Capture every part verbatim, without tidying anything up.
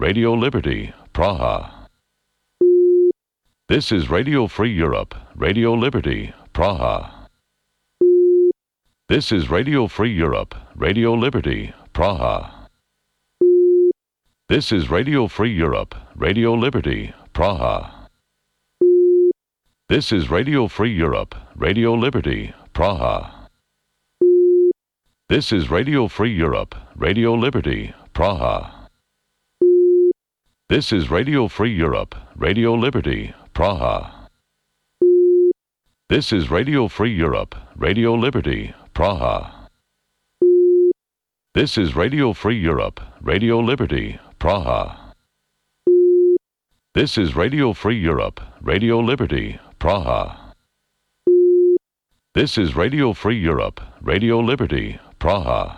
Radio Liberty, Praha. This is Radio Free Europe, Radio Liberty, Praha. This is Radio Free Europe, Radio Liberty, Praha. This is Radio Free Europe, Radio Liberty, Praha. This is Radio Free Europe, Radio Liberty, Praha. This is Radio Free Europe, Radio Liberty, Praha. This is Radio Free Europe, Radio Liberty, Praha. This is Radio Free Europe, Radio Liberty, Praha. This is Radio Free Europe, Radio Liberty, Praha. This is Radio Free Europe, Radio Liberty, Praha. This is Radio Free Europe, Radio Liberty, Praha.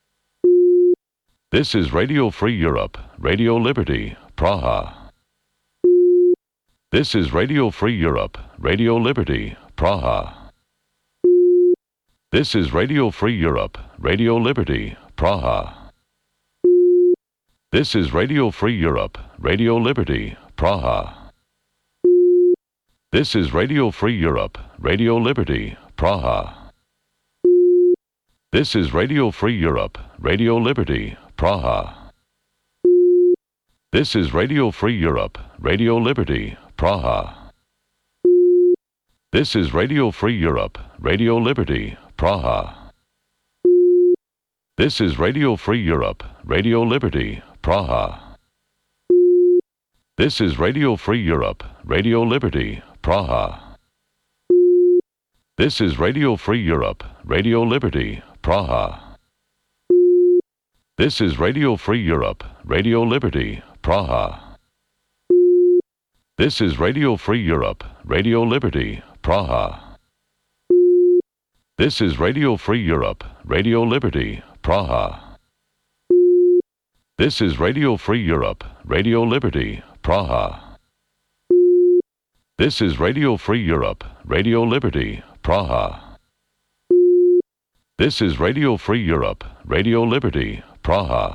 This is Radio Free Europe, Radio Liberty, Praha. This is Radio Free Europe, Radio Liberty, Praha. This is Radio Free Europe, Radio Liberty, Praha. This is Radio Free Europe, Radio Liberty, Praha. This is Radio Free Europe, Radio Liberty, Praha. This is Radio Free Europe, Radio Liberty, Praha. This is Radio Free Europe, Radio Liberty, Praha. This is Radio Free Europe, Radio Liberty, Praha. This is Radio Free Europe, Radio Liberty, Praha. This is Radio Free Europe, Radio Liberty, Praha. This is Radio Free Europe, Radio Liberty, Praha. This is Radio Free Europe, Radio Liberty, Praha. This is Radio Free Europe, Radio Liberty, Praha. This is Radio Free Europe, Radio Liberty, Praha. This is Radio Free Europe, Radio Liberty, Praha. This is Radio Free Europe, Radio Liberty, Praha. This is Radio Free Europe, Radio Liberty, Praha.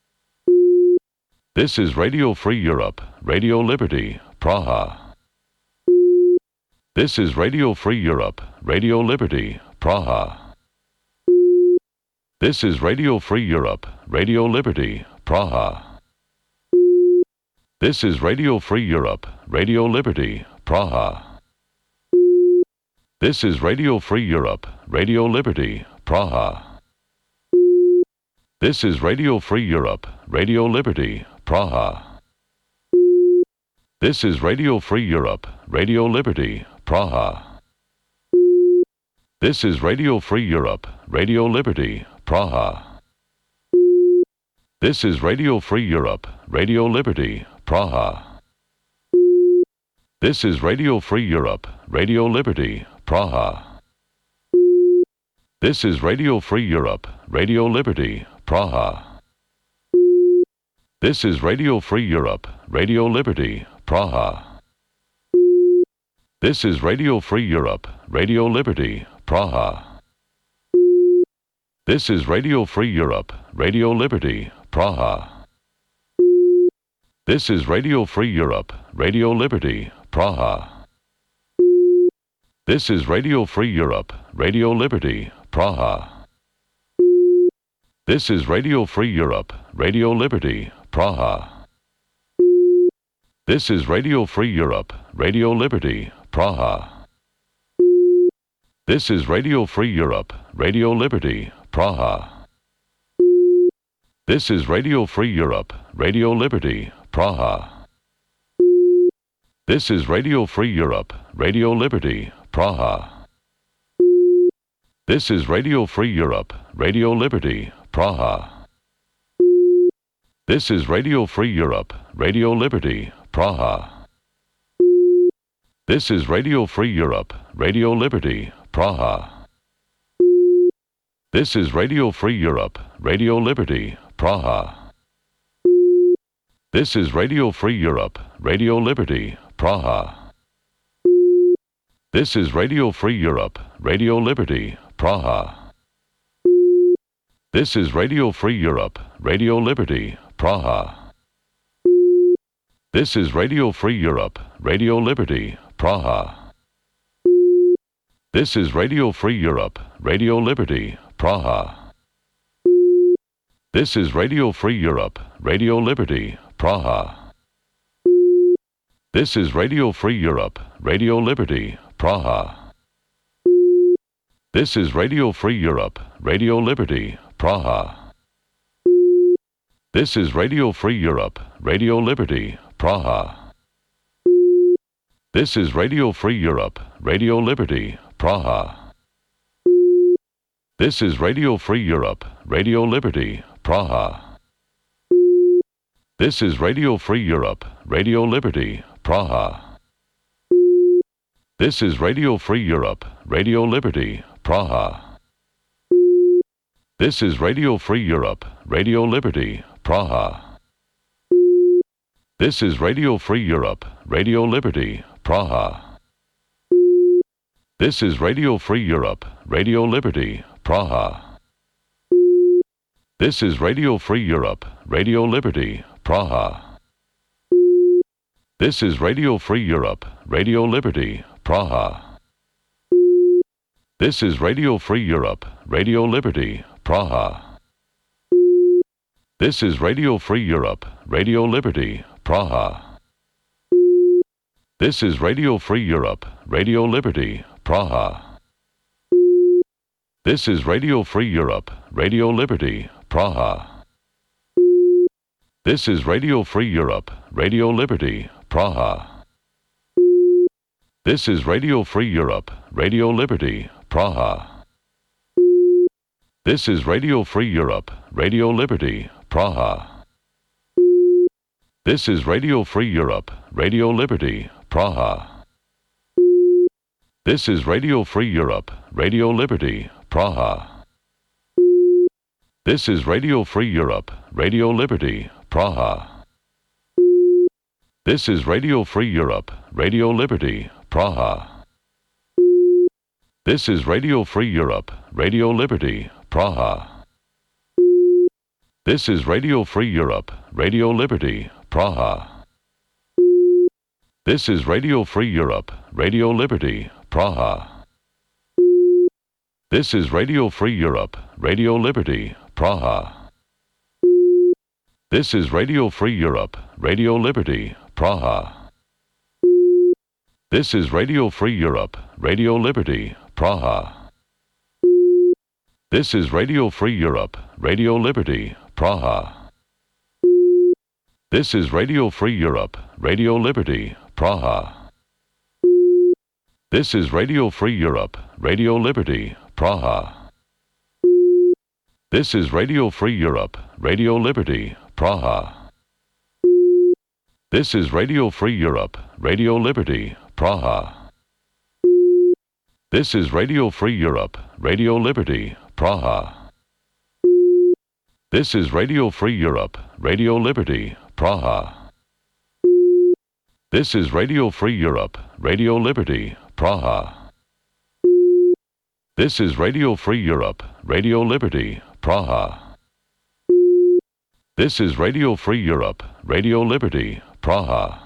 This is Radio Free Europe, Radio Liberty, Praha. This is Radio Free Europe, Radio Liberty, Praha. This is Radio Free Europe, Radio Liberty, Praha. This is Radio Free Europe, Radio Liberty, Praha. This is Radio Free Europe, Radio Liberty, Praha. This is Radio Free Europe, Radio Liberty, Praha. This is Radio Free Europe, Radio Liberty, Praha. This is Radio Free Europe, Radio Liberty, Praha. This is Radio Free Europe, Radio Liberty, Praha. This is Radio Free Europe, Radio Liberty, Praha. This is Radio Free Europe, Radio Liberty, Praha. This is Radio Free Europe, Radio Liberty, Praha. This is Radio Free Europe, Radio Liberty, Praha. This is Radio Free Europe, Radio Liberty, Praha. This is Radio Free Europe, Radio Liberty, Praha. This is Radio Free Europe, Radio Liberty, Praha. This is Radio Free Europe, Radio Liberty, Praha. This is Radio Free Europe, Radio Liberty, Praha. This is Radio Free Europe, Radio Liberty, Praha. This is Radio Free Europe, Radio Liberty, Praha. This is Radio Free Europe, Radio Liberty, Praha. This is Radio Free Europe, Radio Liberty, Praha. This is Radio Free Europe, Radio Liberty, Praha. This is Radio Free Europe, Radio Liberty, Praha. This is Radio Free Europe, Radio Liberty, Praha. This is Radio Free Europe, Radio Liberty, Praha. This is Radio Free Europe, Radio Liberty, Praha. This is Radio Free Europe, Radio Liberty, Praha. This is Radio Free Europe, Radio Liberty, Praha. This is Radio Free Europe, Radio Liberty, Praha. This is Radio Free Europe, Radio Liberty, Praha. This is Radio Free Europe, Radio Liberty, Praha. This is Radio Free Europe, Radio Liberty, Praha. This is Radio Free Europe, Radio Liberty, Praha. This is Radio Free Europe, Radio Liberty, Praha. This is Radio Free Europe, Radio Liberty, Praha. This is Radio Free Europe, Radio Liberty, Praha. This is Radio Free Europe, Radio Liberty, Praha. This is Radio Free Europe, Radio Liberty, Praha. This is Radio Free Europe, Radio Liberty, Praha. This is Radio Free Europe, Radio Liberty, Praha. This is Radio Free Europe, Radio Liberty, Praha. This is Radio Free Europe, Radio Liberty, Praha. This is Radio Free Europe, Radio Liberty, Praha. This is Radio Free Europe, Radio Liberty, Praha. This is Radio Free Europe, Radio Liberty, Praha. This is Radio Free Europe, Radio Liberty, Praha. This is Radio Free Europe, Radio Liberty, Praha. This is Radio Free Europe, Radio Liberty, Praha. This is Radio Free Europe, Radio Liberty, Praha. This is Radio Free Europe, Radio Liberty, Praha. This is Radio Free Europe, Radio Liberty, Praha. This is Radio Free Europe, Radio Liberty, Praha. This is Radio Free Europe, Radio Liberty, Praha. This is Radio Free Europe, Radio Liberty, Praha. This is Radio Free Europe, Radio Liberty, Praha. This is Radio Free Europe, Radio Liberty, Praha. This is Radio Free Europe, Radio Liberty, Praha. This is Radio Free Europe, Radio Liberty, Praha. This is Radio Free Europe, Radio Liberty, Praha. This is Radio Free Europe, Radio Liberty, Praha. This is Radio Free Europe, Radio Liberty, Praha. This is Radio Free Europe, Radio Liberty, Praha. This is Radio Free Europe, Radio Liberty, Praha. This is Radio Free Europe, Radio Liberty, Praha. This is Radio Free Europe, Radio Liberty, Praha. This is Radio Free Europe, Radio Liberty, Praha. This is Radio Free Europe, Radio Liberty, Praha. This is Radio Free Europe, Radio Liberty, Praha. This is Radio Free Europe, Radio Liberty, Praha.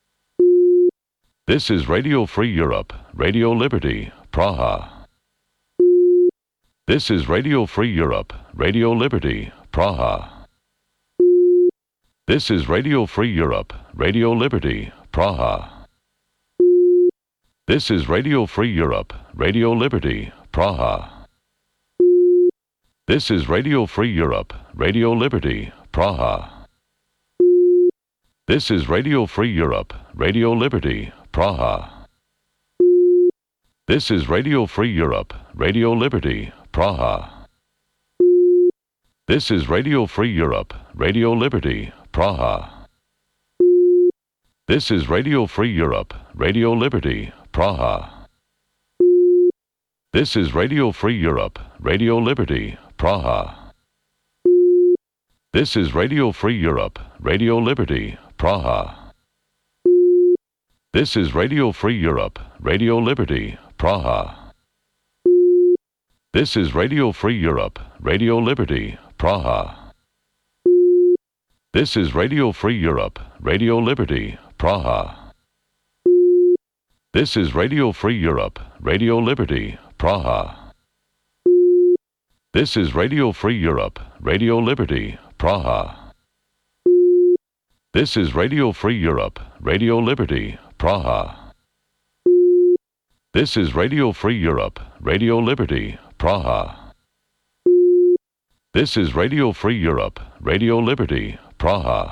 This is Radio Free Europe, Radio Liberty, Praha. This is Radio Free Europe, Radio Liberty, Praha. This is Radio Free Europe, Radio Liberty, Praha. This is Radio Free Europe, Radio Liberty, Praha. This is Radio Free Europe, Radio Liberty, Praha. This is Radio Free Europe, Radio Liberty, Praha. This is Radio Free Europe, Radio Liberty, Praha. This is Radio Free Europe, Radio Liberty, Praha. This is Radio Free Europe, Radio Liberty, Praha. This is Radio Free Europe, Radio Liberty, Praha. This is Radio Free Europe, Radio Liberty, Praha. This is Radio Free Europe, Radio Liberty, Praha. This is Radio Free Europe, Radio Liberty, Praha. This is Radio Free Europe, Radio Liberty, Praha. This is Radio Free Europe, Radio Liberty, Praha. This is Radio Free Europe, Radio Liberty, Praha. This is Radio Free Europe, Radio Liberty, Praha. This is Radio Free Europe, Radio Liberty, Praha. This is Radio Free Europe, Radio Liberty, Praha.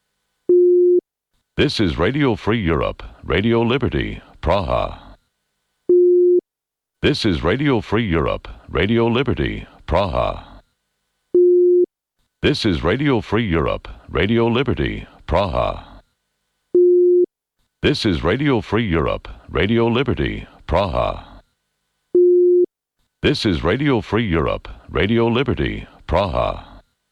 This is Radio Free Europe, Radio Liberty, Praha. This is Radio Free Europe, Radio Liberty, Praha. This is Radio Free Europe, Radio Liberty, Praha. This is Radio Free Europe, Radio Liberty, Praha. This is Radio Free Europe, Radio Liberty, Praha.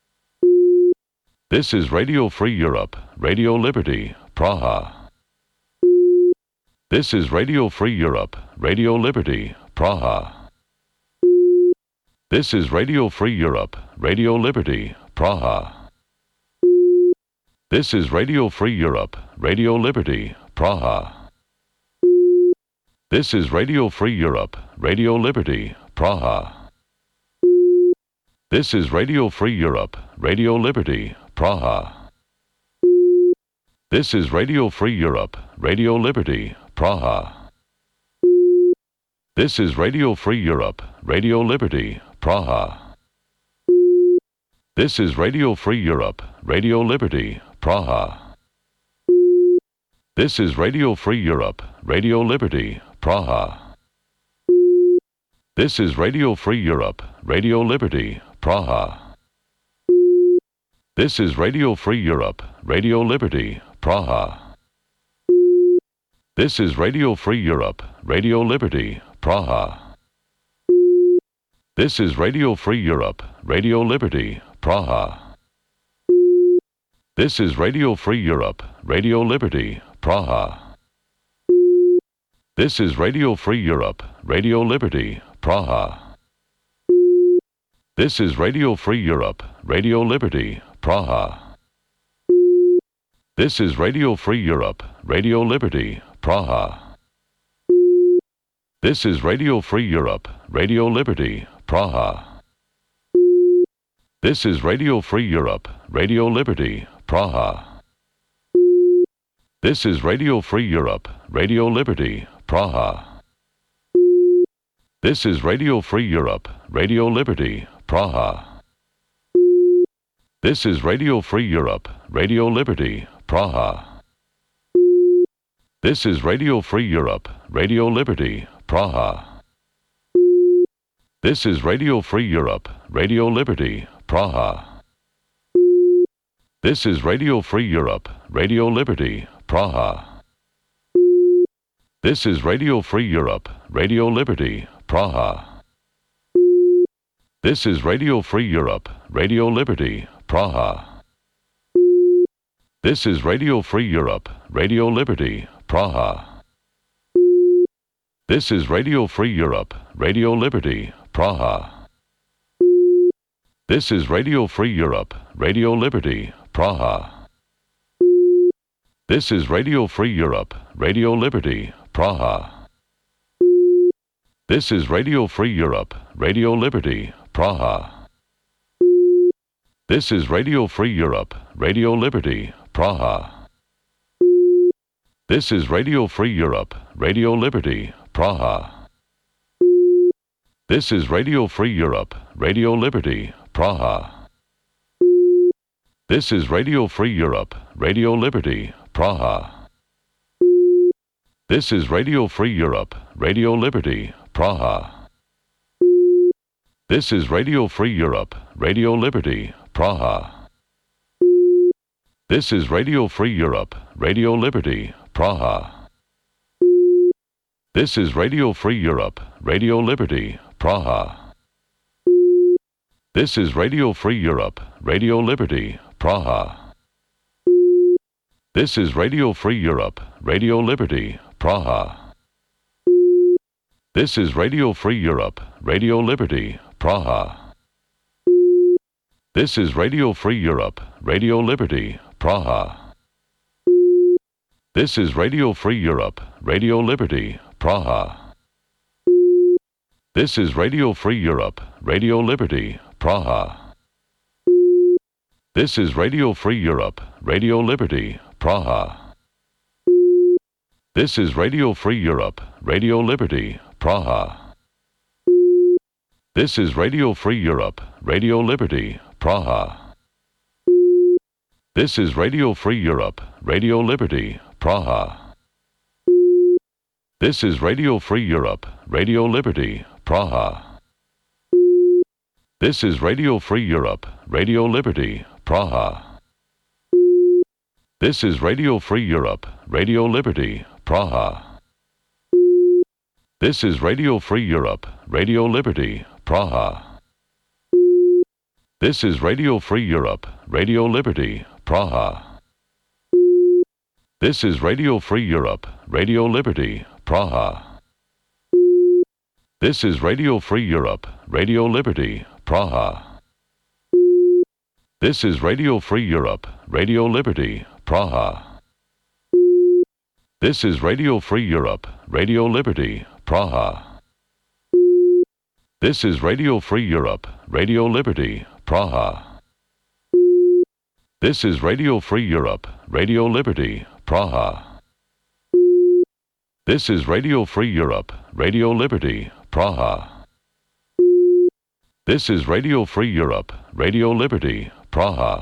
This is Radio Free Europe, Radio Liberty, Praha. This is Radio Free Europe, Radio Liberty, Praha. This is Radio Free Europe, Radio Liberty, Praha. This is Radio Free Europe, Radio Liberty, Praha. This is Radio Free Europe, Radio Liberty, Praha. This is Radio Free Europe, Radio Liberty, Praha. This is Radio Free Europe, Radio Liberty, Praha. This is Radio Free Europe, Radio Liberty, Praha. This is Radio Free Europe, Radio Liberty, Praha. This is Radio Free Europe, Radio Liberty, Praha. This is Radio Free Europe, Radio Liberty, Praha. This is Radio Free Europe, Radio Liberty, Praha. This is Radio Free Europe, Radio Liberty, Praha. This is Radio Free Europe, Radio Liberty, Praha. This is Radio Free Europe, Radio Liberty, Praha. This is Radio Free Europe, Radio Liberty, Praha. This is Radio Free Europe, Radio Liberty, Praha. This is Radio Free Europe, Radio Liberty, Praha. This is Radio Free Europe, Radio Liberty, Praha. This is Radio Free Europe, Radio Liberty, Praha. This is Radio Free Europe, Radio Liberty, Praha. This is Radio Free Europe, Radio Liberty, Praha. This is Radio Free Europe, Radio Liberty, Praha. This is Radio Free Europe, Radio Liberty, Praha. This is Radio Free Europe, Radio Liberty, Praha. This is Radio Free Europe, Radio Liberty, Praha. This is Radio Free Europe, Radio Liberty, Praha. This is Radio Free Europe, Radio Liberty, Praha. This is Radio Free Europe, Radio Liberty, Praha. This is Radio Free Europe, Radio Liberty, Praha. This is Radio Free Europe, Radio Liberty, Praha. This is Radio Free Europe, Radio Liberty, Praha. This is Radio Free Europe, Radio Liberty, Praha. This is Radio Free Europe, Radio Liberty, Praha. This is Radio Free Europe, Radio Liberty, Praha. This is Radio Free Europe, Radio Liberty, Praha. This is Radio Free Europe, Radio Liberty, Praha. This is Radio Free Europe, Radio Liberty, Praha. This is Radio Free Europe, Radio Liberty, Praha. This is Radio Free Europe, Radio Liberty, Praha. This is Radio Free Europe, Radio Liberty, Praha. This is Radio Free Europe, Radio Liberty, Praha. This is Radio Free Europe, Radio Liberty, Praha. This is Radio Free Europe, Radio Liberty, Praha. This is Radio Free Europe, Radio Liberty, Praha. This is Radio Free Europe, Radio Liberty, Praha. This is Radio Free Europe, Radio Liberty, Praha. This is Radio Free Europe, Radio Liberty, Praha. This is Radio Free Europe, Radio Liberty, Praha. This is Radio Free Europe, Radio Liberty, Praha. This is Radio Free Europe, Radio Liberty, Praha. This is Radio Free Europe, Radio Liberty, Praha. This is Radio Free Europe, Radio Liberty, Praha. This is Radio Free Europe, Radio Liberty, Praha. This is Radio Free Europe, Radio Liberty, Praha. This is Radio Free Europe, Radio Liberty, Praha. This is Radio Free Europe, Radio Liberty, Praha. This is Radio Free Europe, Radio Liberty, Praha. This is Radio Free Europe, Radio Liberty, Praha. This is Radio Free Europe, Radio Liberty, Praha. This is Radio Free Europe, Radio Liberty, Praha. This is Radio Free Europe, Radio Liberty, Praha. This is Radio Free Europe, Radio Liberty, Praha. This is Radio Free Europe, Radio Liberty, Praha.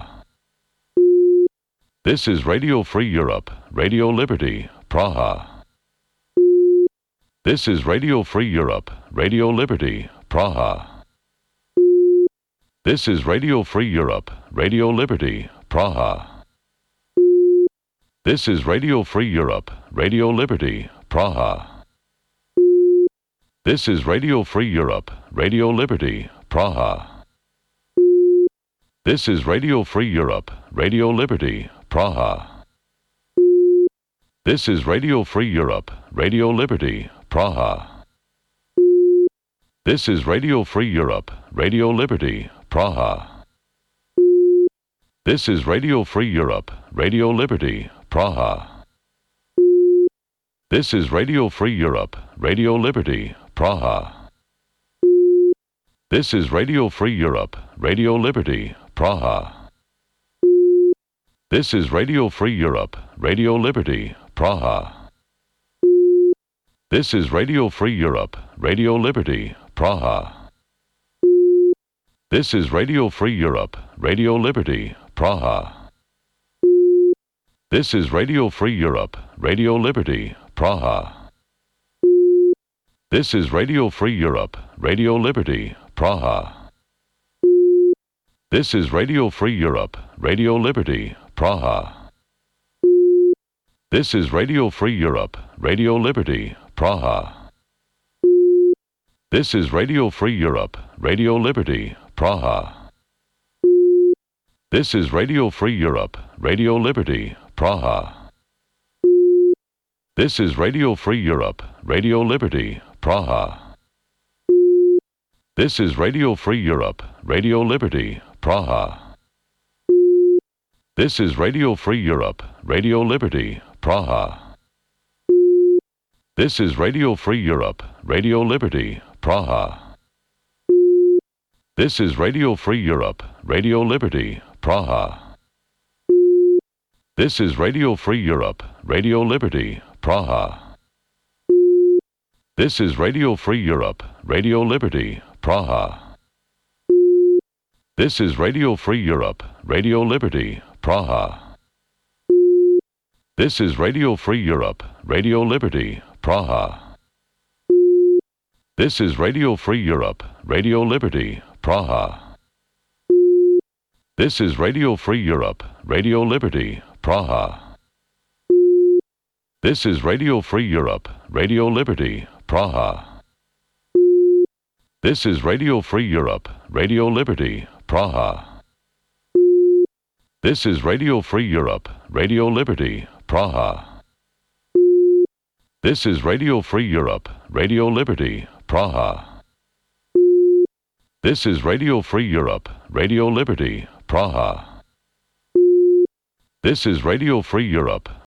This is Radio Free Europe, Radio Liberty, Praha. This is Radio Free Europe, Radio Liberty, Praha. This is Radio Free Europe, Radio Liberty, Praha. This is Radio Free Europe, Radio Liberty, Praha. This is Radio Free Europe, Radio Liberty, Praha. This is Radio Free Europe, Radio Liberty, Praha. This is Radio Free Europe, Radio Liberty, Praha. This is Radio Free Europe, Radio Liberty, Praha. This is Radio Free Europe, Radio Liberty, Praha. This is Radio Free Europe, Radio Liberty, Praha. This is Radio Free Europe, Radio Liberty, Praha. This is Radio Free Europe, Radio Liberty, Praha. This is Radio Free Europe, Radio Liberty, Praha. This is Radio Free Europe, Radio Liberty, Praha. This is Radio Free Europe, Radio Liberty, Praha. This is Radio Free Europe, Radio Liberty, Praha. This is Radio Free Europe, Radio Liberty, Praha. This is Radio Free Europe, Radio Liberty, Praha. This is Radio Free Europe, Radio Liberty, Praha. This is Radio Free Europe, Radio Liberty, Praha. This is Radio Free Europe, Radio Liberty, Praha. This is Radio Free Europe, Radio Liberty, Praha. This is Radio Free Europe, Radio Liberty, Praha. This is Radio Free Europe, Radio Liberty, Praha. This is Radio Free Europe, Radio Liberty, Praha. This is Radio Free Europe, Radio Liberty, Praha. This is Radio Free Europe, Radio Liberty, Praha. This is Radio Free Europe, Radio Liberty, Praha. This is Radio Free Europe, Radio Liberty, Praha. This is Radio Free Europe, Radio Liberty, Praha. This is Radio Free Europe, Radio Liberty, Praha. This is Radio Free Europe, Radio Liberty, Praha. This is Radio Free Europe, Radio Liberty, Praha. This is Radio Free Europe, Radio Liberty, Praha. This is Radio Free Europe, Radio Liberty, Praha. This is Radio Free Europe, Radio Liberty, Praha. This is Radio Free Europe.